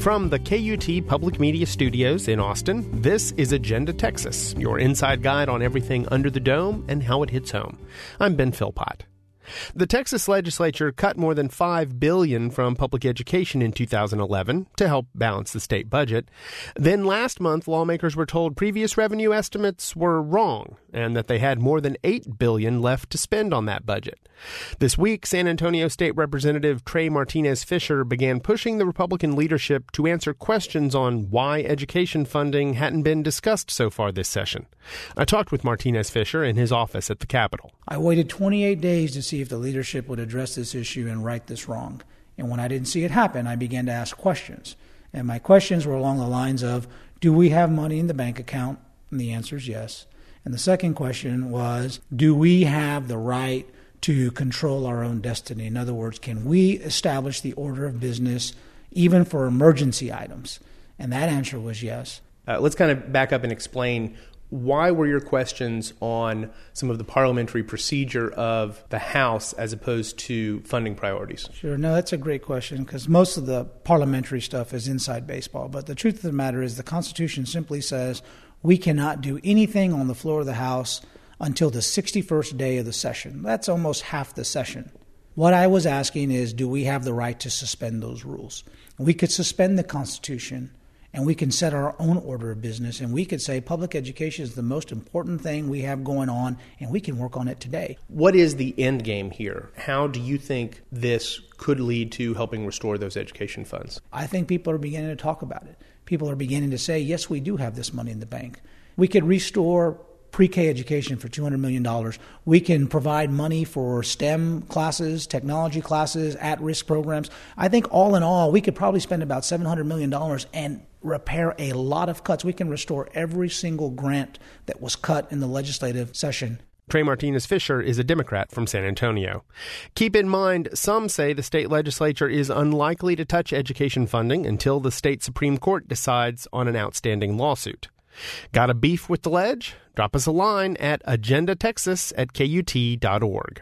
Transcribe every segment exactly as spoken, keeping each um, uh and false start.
From the K U T Public Media Studios in Austin, this is Agenda Texas, your inside guide on everything under the dome and how it hits home. I'm Ben Philpott. The Texas legislature cut more than five billion dollars from public education in two thousand eleven to help balance the state budget. Then last month, lawmakers were told previous revenue estimates were wrong and that they had more than eight billion dollars left to spend on that budget. This week, San Antonio State Representative Trey Martinez-Fisher began pushing the Republican leadership to answer questions on why education funding hadn't been discussed so far this session. I talked with Martinez-Fisher in his office at the Capitol. I waited twenty-eight days to see if the leadership would address this issue and right this wrong. And when I didn't see it happen, I began to ask questions. And my questions were along the lines of, do we have money in the bank account? And the answer is yes. And the second question was, do we have the right to control our own destiny? In other words, can we establish the order of business even for emergency items? And that answer was yes. Uh, let's kind of back up and explain, why were your questions on some of the parliamentary procedure of the House as opposed to funding priorities? Sure. No, that's a great question because most of the parliamentary stuff is inside baseball. But the truth of the matter is the Constitution simply says we cannot do anything on the floor of the House until the sixty-first day of the session. That's almost half the session. What I was asking is, do we have the right to suspend those rules? We could suspend the Constitution, and we can set our own order of business, and we could say public education is the most important thing we have going on, and we can work on it today. What is the end game here? How do you think this could lead to helping restore those education funds? I think people are beginning to talk about it. People are beginning to say, yes, we do have this money in the bank. We could restore pre-K education for two hundred million dollars. We can provide money for STEM classes, technology classes, at-risk programs. I think all in all, we could probably spend about seven hundred million dollars and repair a lot of cuts. We can restore every single grant that was cut in the legislative session. Trey Martinez-Fisher is a Democrat from San Antonio. Keep in mind, some say the state legislature is unlikely to touch education funding until the state Supreme Court decides on an outstanding lawsuit. Got a beef with the ledge? Drop us a line at agendatexas at K U T dot org.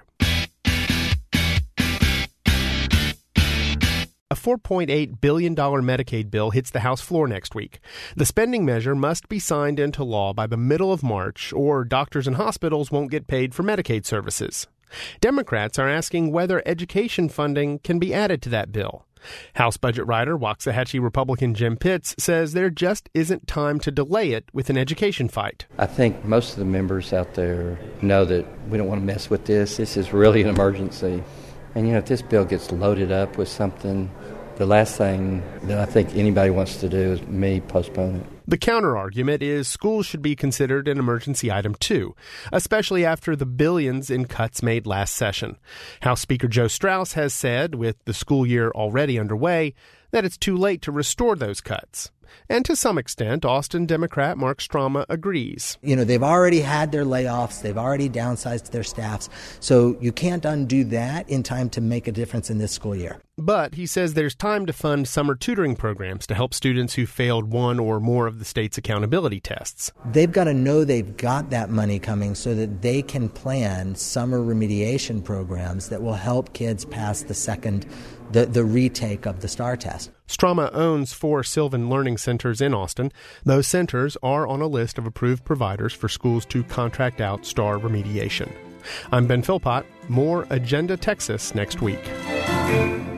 A four point eight billion dollars Medicaid bill hits the House floor next week. The spending measure must be signed into law by the middle of March, or doctors and hospitals won't get paid for Medicaid services. Democrats are asking whether education funding can be added to that bill. House budget writer, Waxahachie Republican Jim Pitts, says there just isn't time to delay it with an education fight. I think most of the members out there know that we don't want to mess with this. This is really an emergency. And, you know, if this bill gets loaded up with something, the last thing that I think anybody wants to do is me postpone it. The counter-argument is schools should be considered an emergency item too, especially after the billions in cuts made last session. House Speaker Joe Straus has said, with the school year already underway, that it's too late to restore those cuts. And to some extent, Austin Democrat Mark Strama agrees. You know, they've already had their layoffs. They've already downsized their staffs. So you can't undo that in time to make a difference in this school year. But he says there's time to fund summer tutoring programs to help students who failed one or more of the state's accountability tests. They've got to know they've got that money coming so that they can plan summer remediation programs that will help kids pass the second, the, the retake of the STAR test. Strama owns four Sylvan Learning Centers in Austin. Those centers are on a list of approved providers for schools to contract out STAR remediation. I'm Ben Philpott. More Agenda Texas next week.